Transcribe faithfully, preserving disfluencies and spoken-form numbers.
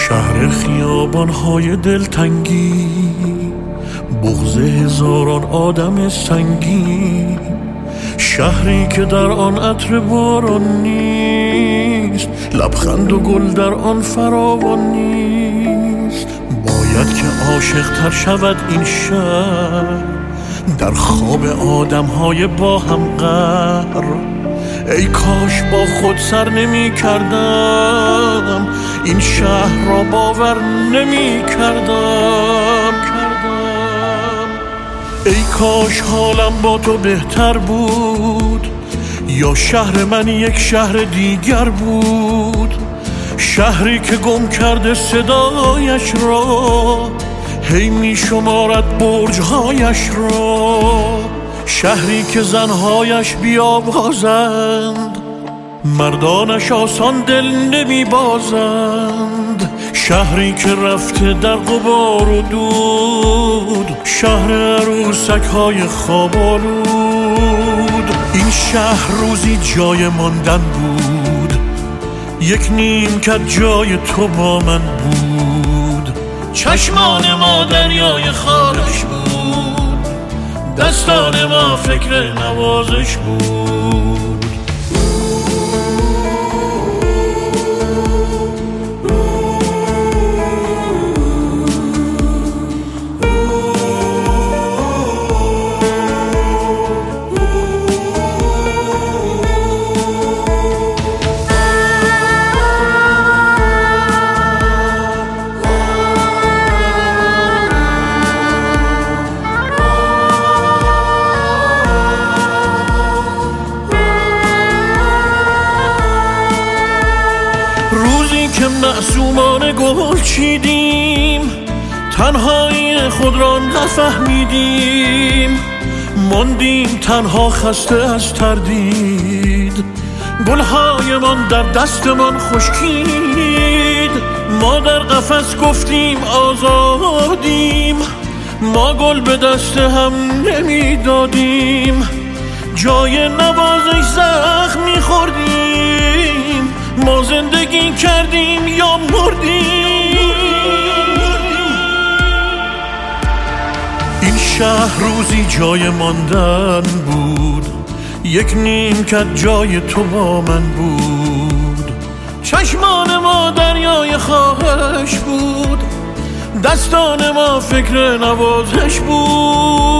شهر خیابان‌های دلتنگی، بغض هزاران آدم سنگین، شهری که در آن عطر باران نیست، لبخند و گل در آن فراوان نیست. باید که عاشق تر شود این شهر در خواب آدم‌های با هم قهر. ای کاش با خود سر نمی کردم، این شهر را باور نمی کردم. ای کاش حالم با تو بهتر بود، یا شهر من یک شهر دیگر بود. شهری که گم کرده صدایش را، هی می شمارد برج‌هایش را. شهری که زنهایش بیابازند، مردانش آسان دل نمی بازند. شهری که رفته در غبار و دود، شهر عروسک های خواب آلود. این شهر روزی جای ماندن بود، یک نیمکت جای تو با من بود. چشمان ما دریای خارش بود، دستان ما فکر نوازش بود. روزی که معصومانه گل چیدیم، تنهایی خود را نفهمیدیم. ماندیم تنها خسته از تردید، گلهای من در دستمان خشکید. ما در قفس گفتیم آزادیم، ما گل به دست هم نمیدادیم. جای نوازش زخم میخوردیم، ما زندگی کردیم یا مردیم. این شهر روزی جای ماندن بود، یک نیمکت جای تو با من بود. چشمان ما دریای خواهش بود، دستان ما فکر نوازش بود.